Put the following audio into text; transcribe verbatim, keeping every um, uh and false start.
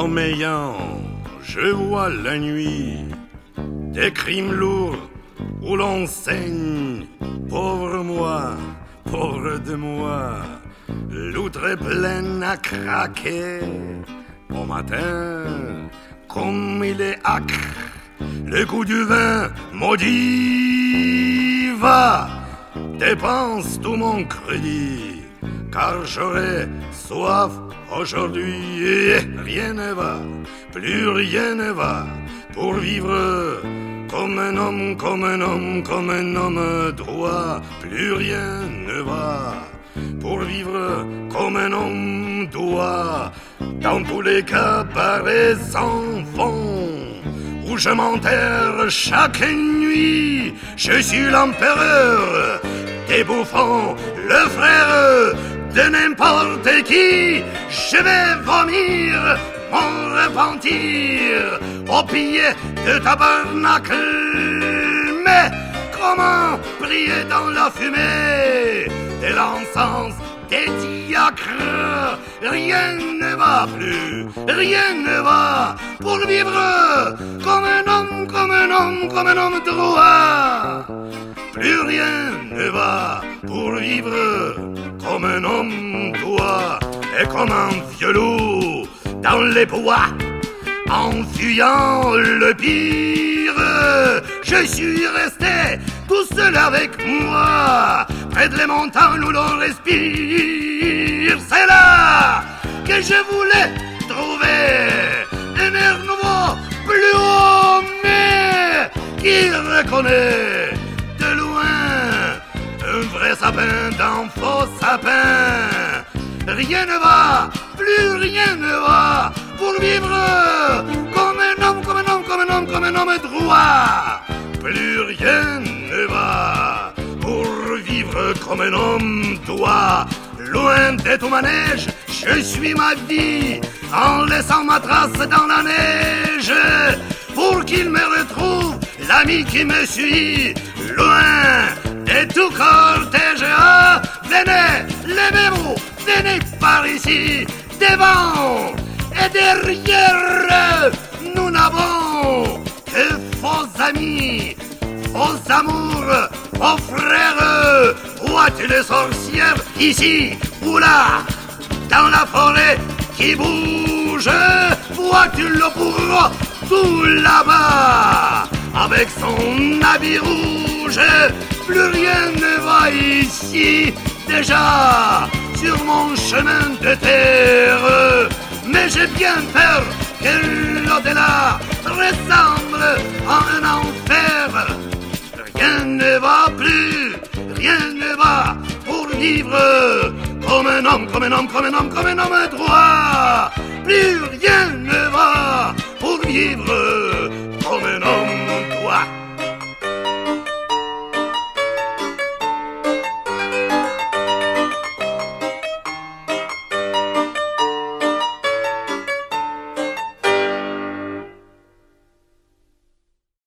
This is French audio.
sommeillant, je vois la nuit des crimes lourds où l'on saigne. Pauvre moi, pauvre de moi, l'outre est pleine à craquer. Au matin, comme il est acre, le goût du vin maudit va. Dépense tout mon crédit, car j'aurai soif aujourd'hui. Et rien ne va, plus rien ne va, pour vivre comme un homme, comme un homme, comme un homme droit. Plus rien ne va, pour vivre comme un homme doit. Dans tous les cabarets sans fond où je m'enterre chaque nuit, je suis l'empereur des bouffons, le frère de n'importe qui. Je vais vomir mon repentir au pied de tabernacle. Mais comment prier dans la fumée de l'encens des diacres? Rien ne va plus, rien ne va, pour vivre comme un homme, comme un homme, comme un homme droit. Plus rien ne va, pour vivre comme un homme doit. Et comme un vieux loup dans les bois, en fuyant le pire, je suis resté tout seul avec moi, près de les montagnes où l'on respire. C'est là que je voulais trouver un air nouveau, plus haut, mais qui reconnaît de loin un vrai sapin d'un faux sapin. Rien ne va, plus rien ne va, pour vivre comme un homme, comme un homme, comme un homme, comme un homme droit. Plus rien ne va, pour vivre comme un homme doit. Loin de tout manège, je suis ma vie, en laissant ma trace dans la neige, pour qu'il me retrouve l'ami qui me suit. Loin de tout cortège, ah, venez, levez-vous, venez par ici, devant et derrière, nous n'avons que faux amis, faux amours, faux frères. Vois-tu les sorcières ici ou là, dans la forêt qui bouge? Vois-tu le bourreau tout là-bas, avec son habit rouge? Plus rien ne va ici, déjà sur mon chemin de terre. Mais j'ai bien peur que l'au-delà ressemble à un enfer. Rien ne va plus, rien ne va, pour vivre comme un homme, comme un homme, comme un homme, comme un homme droit. Plus rien ne va, pour vivre